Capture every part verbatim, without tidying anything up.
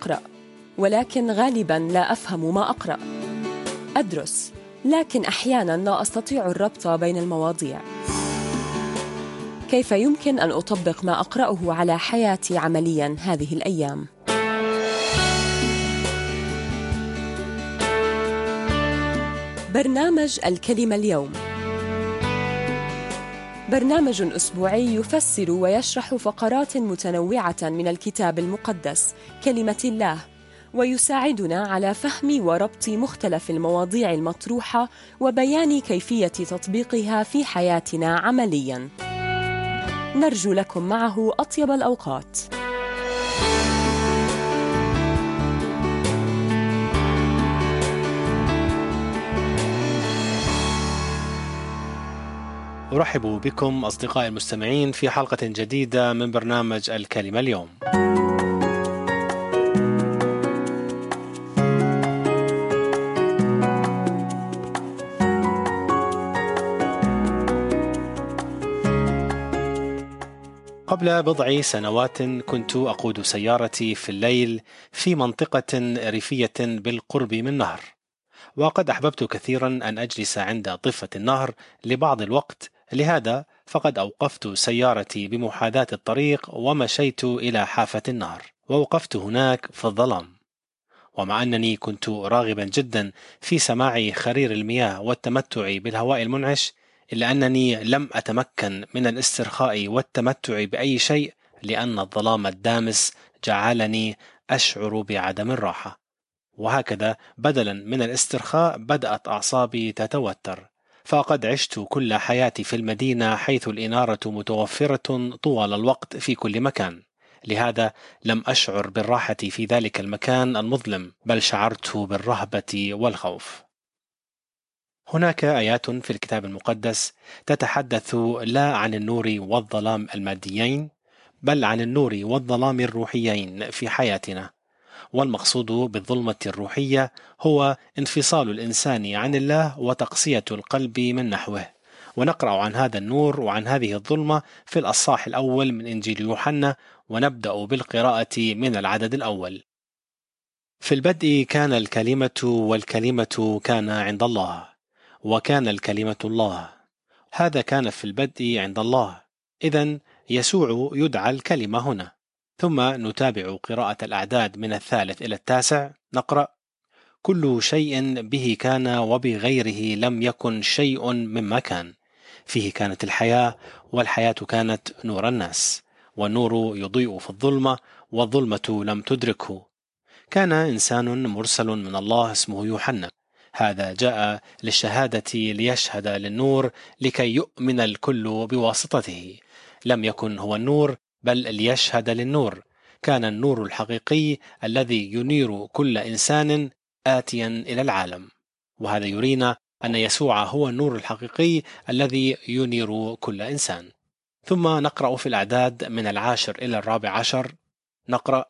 أقرأ، ولكن غالباً لا أفهم ما أقرأ. أدرس، لكن أحياناً لا أستطيع الربط بين المواضيع. كيف يمكن أن أطبق ما أقرأه على حياتي عملياً هذه الأيام؟ برنامج الكلمة اليوم برنامج أسبوعي يفسر ويشرح فقرات متنوعة من الكتاب المقدس كلمة الله، ويساعدنا على فهم وربط مختلف المواضيع المطروحة وبيان كيفية تطبيقها في حياتنا عملياً. نرجو لكم معه أطيب الأوقات. أرحب بكم أصدقائي المستمعين في حلقة جديدة من برنامج الكلمة اليوم. قبل بضع سنوات كنت أقود سيارتي في الليل في منطقة ريفية بالقرب من نهر، وقد أحببت كثيرا أن أجلس عند ضفة النهر لبعض الوقت، لهذا فقد أوقفت سيارتي بمحاذاة الطريق ومشيت إلى حافة النهر، ووقفت هناك في الظلام. ومع أنني كنت راغبا جدا في سماع خرير المياه والتمتع بالهواء المنعش، إلا أنني لم أتمكن من الاسترخاء والتمتع بأي شيء، لأن الظلام الدامس جعلني أشعر بعدم الراحة. وهكذا بدلا من الاسترخاء بدأت أعصابي تتوتر، فقد عشت كل حياتي في المدينة حيث الإنارة متوفرة طوال الوقت في كل مكان، لهذا لم أشعر بالراحة في ذلك المكان المظلم، بل شعرت بالرهبة والخوف. هناك آيات في الكتاب المقدس تتحدث لا عن النور والظلام الماديين، بل عن النور والظلام الروحيين في حياتنا. والمقصود بالظلمة الروحية هو انفصال الإنسان عن الله وتقسية القلب من نحوه. ونقرأ عن هذا النور وعن هذه الظلمة في الأصحاح الأول من إنجيل يوحنا، ونبدأ بالقراءة من العدد الأول. في البدء كان الكلمة، والكلمة كان عند الله، وكان الكلمة الله. هذا كان في البدء عند الله. إذن يسوع يدعى الكلمة هنا. ثم نتابع قراءة الأعداد من الثالث إلى التاسع. نقرأ: كل شيء به كان، وبغيره لم يكن شيء مما كان. فيه كانت الحياة، والحياة كانت نور الناس، والنور يضيء في الظلمة، والظلمة لم تدركه. كان إنسان مرسل من الله اسمه يوحنا، هذا جاء للشهادة ليشهد للنور لكي يؤمن الكل بواسطته. لم يكن هو النور، بل ليشهد للنور. كان النور الحقيقي الذي ينير كل إنسان آتيا إلى العالم. وهذا يرينا أن يسوع هو النور الحقيقي الذي ينير كل إنسان. ثم نقرأ في الأعداد من العاشر إلى الرابع عشر. نقرأ: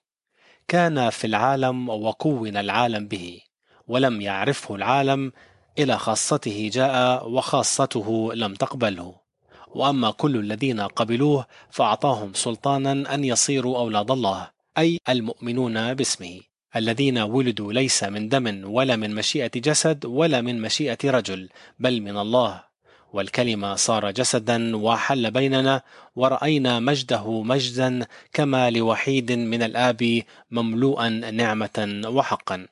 كان في العالم، وكون العالم به، ولم يعرفه العالم، إلى خاصته جاء، وخاصته لم تقبله. وأما كل الذين قبلوه فأعطاهم سلطانا أن يصيروا أولاد الله، أي المؤمنون باسمه، الذين ولدوا ليس من دم، ولا من مشيئة جسد، ولا من مشيئة رجل، بل من الله. والكلمة صار جسدا وحل بيننا، ورأينا مجده مجدا كما لوحيد من الآب، مملوءا نعمة وحقا.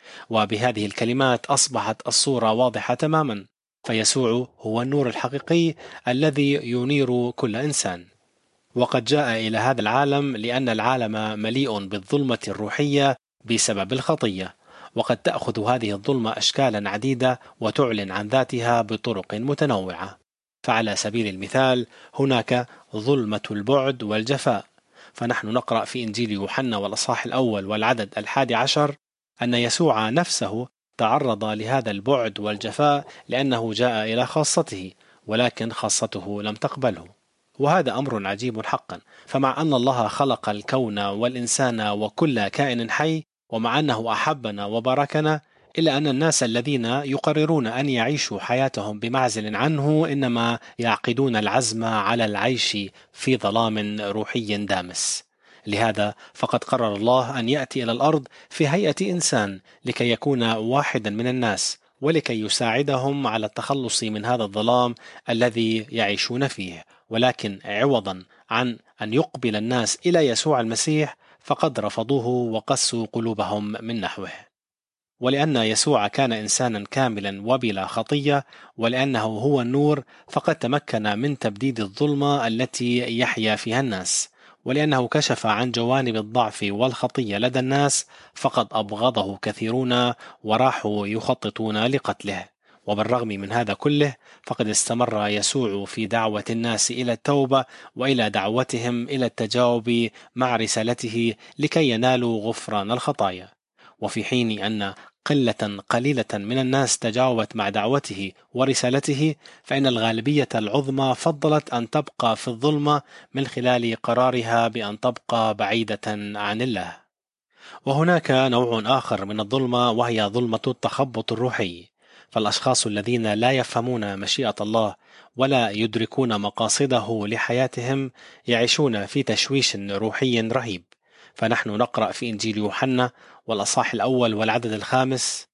وبهذه الكلمات أصبحت الصورة واضحة تماما، فيسوع هو النور الحقيقي الذي ينير كل إنسان. وقد جاء إلى هذا العالم لأن العالم مليء بالظلمة الروحية بسبب الخطية، وقد تأخذ هذه الظلمة أشكالا عديدة وتعلن عن ذاتها بطرق متنوعة. فعلى سبيل المثال هناك ظلمة البعد والجفاء، فنحن نقرأ في إنجيل يوحنا والأصحاح الأول والعدد الحادي عشر أن يسوع نفسه تعرض لهذا البعد والجفاء لأنه جاء إلى خاصته، ولكن خاصته لم تقبله. وهذا أمر عجيب حقا، فمع أن الله خلق الكون والإنسان وكل كائن حي، ومع أنه أحبنا وباركنا، إلا أن الناس الذين يقررون أن يعيشوا حياتهم بمعزل عنه إنما يعقدون العزم على العيش في ظلام روحي دامس. لهذا فقد قرر الله أن يأتي إلى الأرض في هيئة إنسان لكي يكون واحدا من الناس، ولكي يساعدهم على التخلص من هذا الظلام الذي يعيشون فيه. ولكن عوضا عن أن يقبل الناس إلى يسوع المسيح فقد رفضوه وقسوا قلوبهم من نحوه. ولأن يسوع كان إنسانا كاملا وبلا خطية، ولأنه هو النور، فقد تمكن من تبديد الظلمة التي يحيا فيها الناس. ولأنه كشف عن جوانب الضعف والخطية لدى الناس فقد أبغضه كثيرون وراحوا يخططون لقتله. وبالرغم من هذا كله فقد استمر يسوع في دعوة الناس إلى التوبة وإلى دعوتهم إلى التجاوب مع رسالته لكي ينالوا غفران الخطايا. وفي حين أن قلة قليلة من الناس تجاوبت مع دعوته ورسالته، فإن الغالبية العظمى فضلت أن تبقى في الظلمة من خلال قرارها بأن تبقى بعيدة عن الله. وهناك نوع آخر من الظلمة، وهي ظلمة التخبط الروحي. فالأشخاص الذين لا يفهمون مشيئة الله ولا يدركون مقاصده لحياتهم يعيشون في تشويش روحي رهيب. فنحن نقرأ في إنجيل يوحنا والأصحاح الأول والعدد الخامس: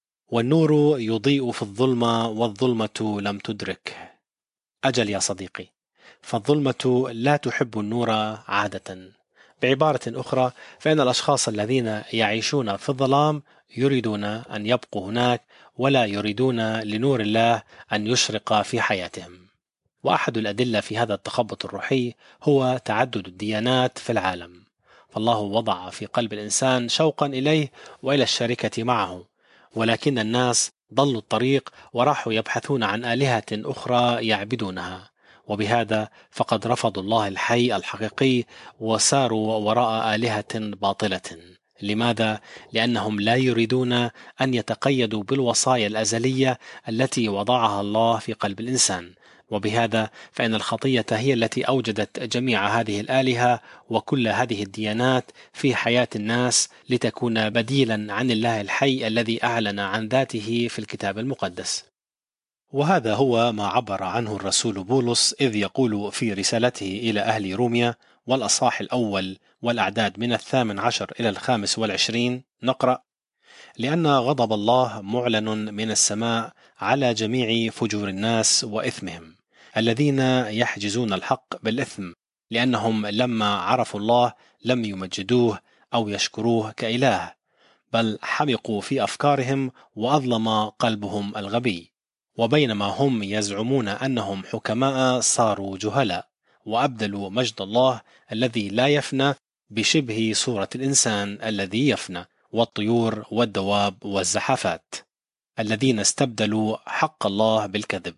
والنور يضيء في الظلمة والظلمة لم تدرك. أجل يا صديقي، فالظلمة لا تحب النور عادة. بعبارة أخرى، فإن الأشخاص الذين يعيشون في الظلام يريدون أن يبقوا هناك ولا يريدون لنور الله أن يشرق في حياتهم. وأحد الأدلة في هذا التخبط الروحي هو تعدد الديانات في العالم. فالله وضع في قلب الإنسان شوقا إليه وإلى الشركة معه، ولكن الناس ضلوا الطريق وراحوا يبحثون عن آلهة أخرى يعبدونها، وبهذا فقد رفضوا الله الحي الحقيقي وساروا وراء آلهة باطلة. لماذا؟ لأنهم لا يريدون أن يتقيدوا بالوصايا الأزلية التي وضعها الله في قلب الإنسان. وبهذا فإن الخطية هي التي أوجدت جميع هذه الآلهة وكل هذه الديانات في حياة الناس لتكون بديلا عن الله الحي الذي أعلن عن ذاته في الكتاب المقدس. وهذا هو ما عبر عنه الرسول بولس إذ يقول في رسالته إلى أهل روميا والأصحاح الأول والأعداد من الثامن عشر إلى الخامس والعشرين، نقرأ: لأن غضب الله معلن من السماء على جميع فجور الناس وإثمهم الذين يحجزون الحق بالإثم، لأنهم لما عرفوا الله لم يمجدوه أو يشكروه كإله، بل حمقوا في أفكارهم وأظلم قلبهم الغبي. وبينما هم يزعمون أنهم حكماء صاروا جهلاء، وأبدلوا مجد الله الذي لا يفنى بشبه صورة الإنسان الذي يفنى والطيور والدواب والزحافات، الذين استبدلوا حق الله بالكذب،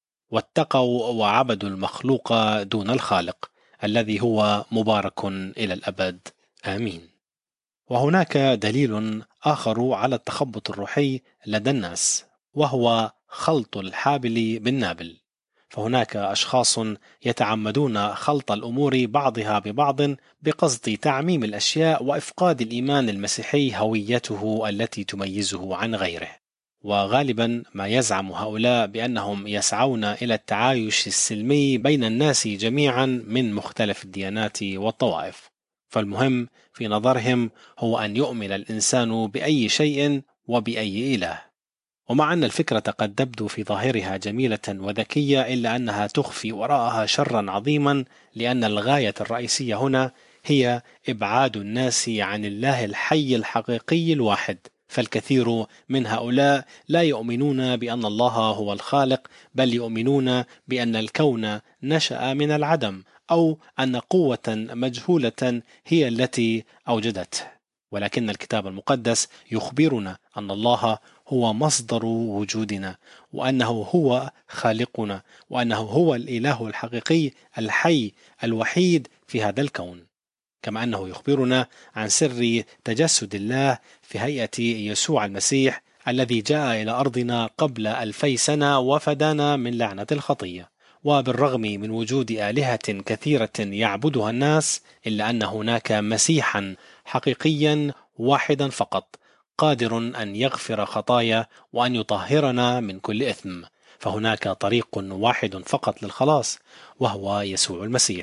واتقوا وعبدوا المخلوق دون الخالق الذي هو مبارك إلى الأبد. آمين. وهناك دليل آخر على التخبط الروحي لدى الناس، وهو خلط الحابل بالنابل. فهناك أشخاص يتعمدون خلط الأمور بعضها ببعض بقصد تعميم الأشياء وإفقاد الإيمان المسيحي هويته التي تميزه عن غيره. وغالبا ما يزعم هؤلاء بأنهم يسعون إلى التعايش السلمي بين الناس جميعا من مختلف الديانات والطوائف. فالمهم في نظرهم هو أن يؤمن الإنسان بأي شيء وبأي إله. ومع أن الفكرة قد تبدو في ظاهرها جميلة وذكية، إلا أنها تخفي وراءها شرا عظيما، لأن الغاية الرئيسية هنا هي إبعاد الناس عن الله الحي الحقيقي الواحد. فالكثير من هؤلاء لا يؤمنون بأن الله هو الخالق، بل يؤمنون بأن الكون نشأ من العدم، أو أن قوة مجهولة هي التي أوجدته. ولكن الكتاب المقدس يخبرنا أن الله هو مصدر وجودنا، وأنه هو خالقنا، وأنه هو الإله الحقيقي الحي الوحيد في هذا الكون. كما أنه يخبرنا عن سر تجسد الله في هيئة يسوع المسيح الذي جاء إلى أرضنا قبل ألفي سنة وفدانا من لعنة الخطية. وبالرغم من وجود آلهة كثيرة يعبدها الناس، إلا أن هناك مسيحا حقيقيا واحدا فقط قادر أن يغفر خطايا وأن يطهرنا من كل إثم. فهناك طريق واحد فقط للخلاص، وهو يسوع المسيح.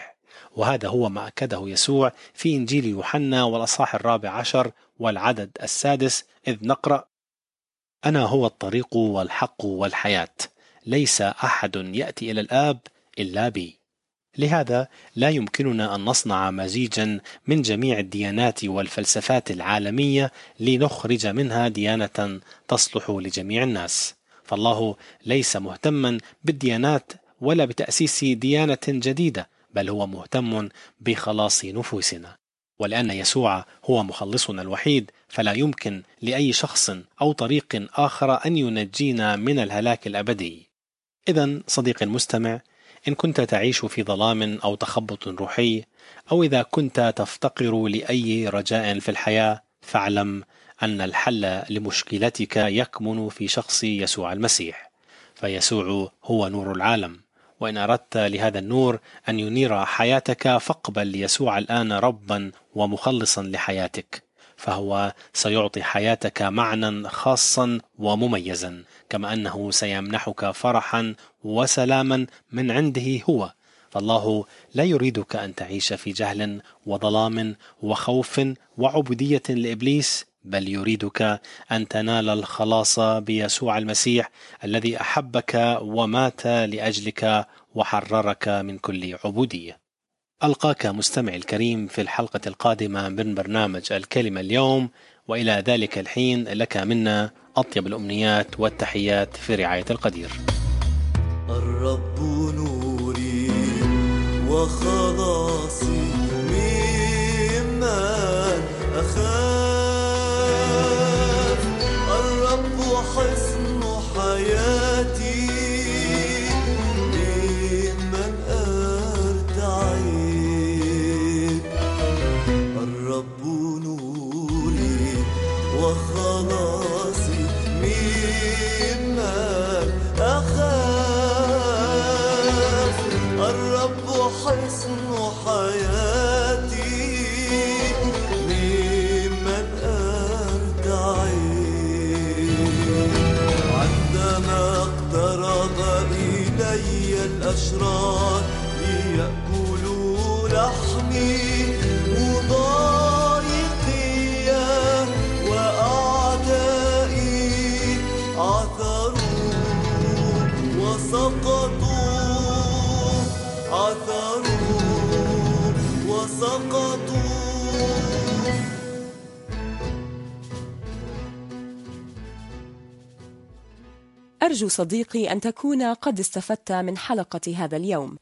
وهذا هو ما أكده يسوع في إنجيل يوحنا والأصحاح الرابع عشر والعدد السادس، إذ نقرأ: أنا هو الطريق والحق والحياة، ليس أحد يأتي إلى الآب إلا بي. لهذا لا يمكننا أن نصنع مزيجا من جميع الديانات والفلسفات العالمية لنخرج منها ديانة تصلح لجميع الناس، فالله ليس مهتما بالديانات ولا بتأسيس ديانة جديدة، بل هو مهتم بخلاص نفوسنا. ولأن يسوع هو مخلصنا الوحيد، فلا يمكن لأي شخص أو طريق آخر أن ينجينا من الهلاك الأبدي. إذن صديقي المستمع، إن كنت تعيش في ظلام أو تخبط روحي، أو إذا كنت تفتقر لأي رجاء في الحياة، فاعلم أن الحل لمشكلتك يكمن في شخص يسوع المسيح، فيسوع هو نور العالم. وإن أردت لهذا النور أن ينير حياتك، فاقبل يسوع الآن ربا ومخلصا لحياتك، فهو سيعطي حياتك معنى خاصا ومميزا، كما أنه سيمنحك فرحا وسلاما من عنده هو. فالله لا يريدك أن تعيش في جهل وظلام وخوف وعبودية لإبليس، بل يريدك أن تنال الخلاص بيسوع المسيح الذي أحبك ومات لأجلك وحررك من كل عبودية. ألقاك مستمعي الكريم في الحلقة القادمة من برنامج الكلمة اليوم، وإلى ذلك الحين لك منا أطيب الأمنيات والتحيات في رعاية القدير. الرب نوري وخلاصي، ممن أخاف؟ الرب حصن حياتي، ممن أرتعب؟ الرب نوري وخلاصي، ممن أخاف؟ الرب حصن حياتي، ممن أرتعب؟ عندما اقترب إلي الأشرار ليأكلوا لحمي، مضايقي وأعدائي عثروا وسقطوا، عثروا وسقطوا. أرجو صديقي أن تكون قد استفدت من حلقة هذا اليوم.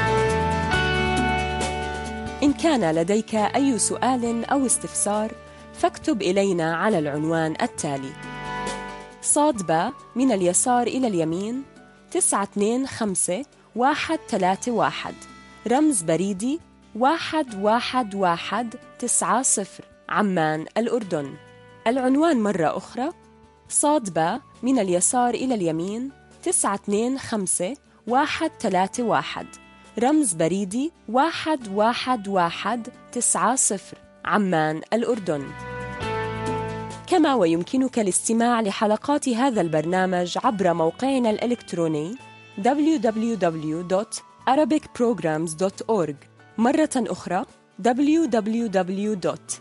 إن كان لديك أي سؤال أو استفسار، فاكتب إلينا على العنوان التالي: صاد باء من اليسار إلى اليمين تسعة اثنين خمسة واحد ثلاثة واحد، رمز بريدي واحد واحد واحد تسعة صفر، عمان الأردن. العنوان مرة أخرى: صاد باء من اليسار إلى اليمين تسعة اثنين خمسة واحد ثلاثة واحد، رمز بريدي واحد واحد واحد تسعة صفر، عمان الأردن. كما ويمكنك الاستماع لحلقات هذا البرنامج عبر موقعنا الإلكتروني دبليو دبليو دبليو دوت arabic programs دوت أورج، مرة أخرى دبليو دبليو دبليو دوت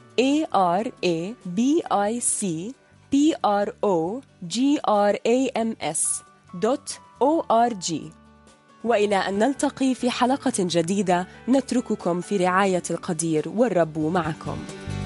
arabic programs دوت أورج. وإلى أن نلتقي في حلقة جديدة، نترككم في رعاية القدير، والرب معكم.